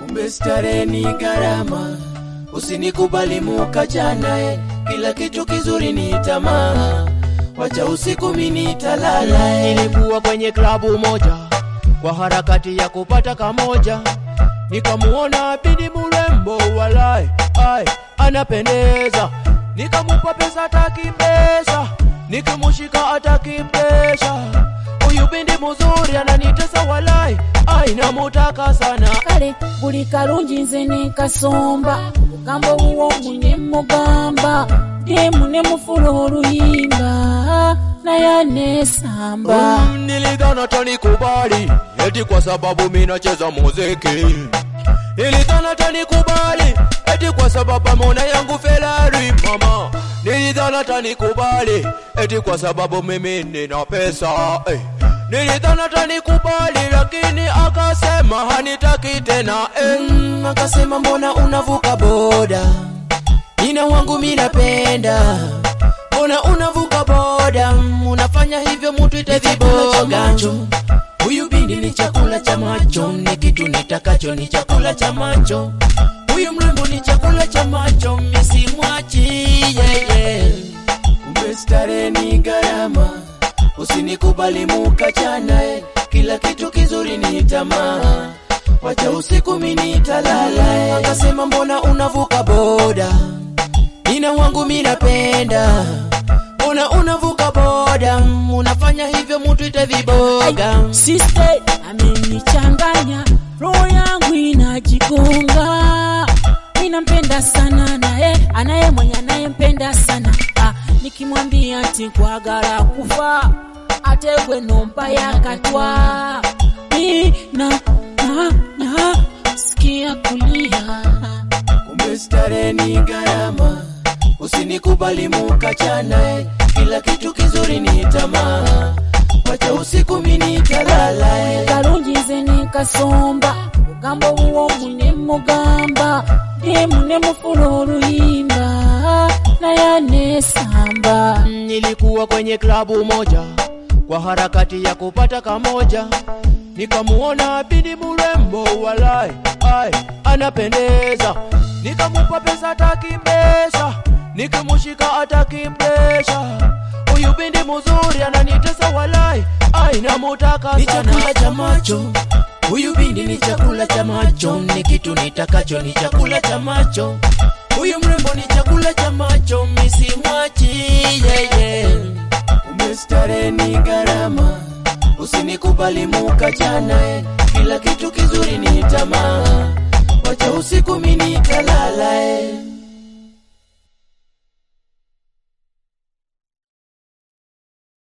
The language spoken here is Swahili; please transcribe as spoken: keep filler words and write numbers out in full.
kumbe starehe ni gharama. Usinikubali mukachana, eh. Kila kitu kizuri ni tamaa, wacha usiku mimi nitalala. Nilikuwa kwenye klabu moja kwa harakati ya kupata kamoja, nikamuona bidi mrembo walai ai anapendeza, nikamupa pesa ataki pesa, nikimushika ataki pesa. Huyu bindi mzuri ananitesa walai ai namutaka sana. Kale buli kalungi nze nikasomba, mugambo uwo munye mugamba, demu ne mufula oluyimba naye nesamba. um, Nilidhani atanikubali eti kwa sababu mimi nacheza muziki. Nilidhani atanikubali eti kwa sababu mona yangu Ferrari mama. Nilidhani atanikubali eti kwa sababu mimi nina pesa, eh. Nilidhani atanikubali lakini akasema hanitaki tena, eh. mm, Akasema mbona unavuka boda, nina wangu mimi napenda. Mbona unavuka boda, unafanya hivyo mtu itaviboga. Huyu bindi ni chakula cha macho, ni kitu nitakacho ni chakula cha macho. Huyu mrembo ni chakula cha macho, mimi simwachi yeah, yeah. Kumbe starehe ni gharama. Usinikubali mukachana, eh. Kila kitu kizuri ni tamaa, wacha usiku mimi nitalala, eh. Akasema mbona unavuka boda, nina wangu mimi napenda. Mbona unavuka boda, unafanya hivyo mtu itaviboga. Sister amenichanganya, roho yangu inajigonga. Ninampenda sana naye, anaye mwenye anayempenda sana. Ah, nikimwambia ati kwagala kufa, ategwe nompa yakatwa. Ni na na na sikia kulia. Kumbe starehe ni gharama. Usinikubali mukachana, eh. Kila kitu kizuri ni tamaa, wacha usiku mimi nitalala, eh. Kalungi nze nikasomba, mugambo uwo munye mugamba, demu ne mufula oluyimba naye nesamba. Nilikuwa kwenye klabu moja kwa harakati ya kupata kamoja, nikamuona bidi mrembo walai ai anapendeza, nikamupa pesa ataki pesa, nikimushika ataki pesa. Huyu bindi mzuri ananitesa walai ai namutaka sana. Ni chakula cha macho, huyu bindi ni chakula cha macho, ni kitu nitakacho ni chakula cha macho. Huyu mrembo ni chakula cha macho, mimi simwachi yeah, yeah. Kumbe starehe ni gharama. Usinikubali mukachana, eh. Kila kitu kizuri ni tamaa,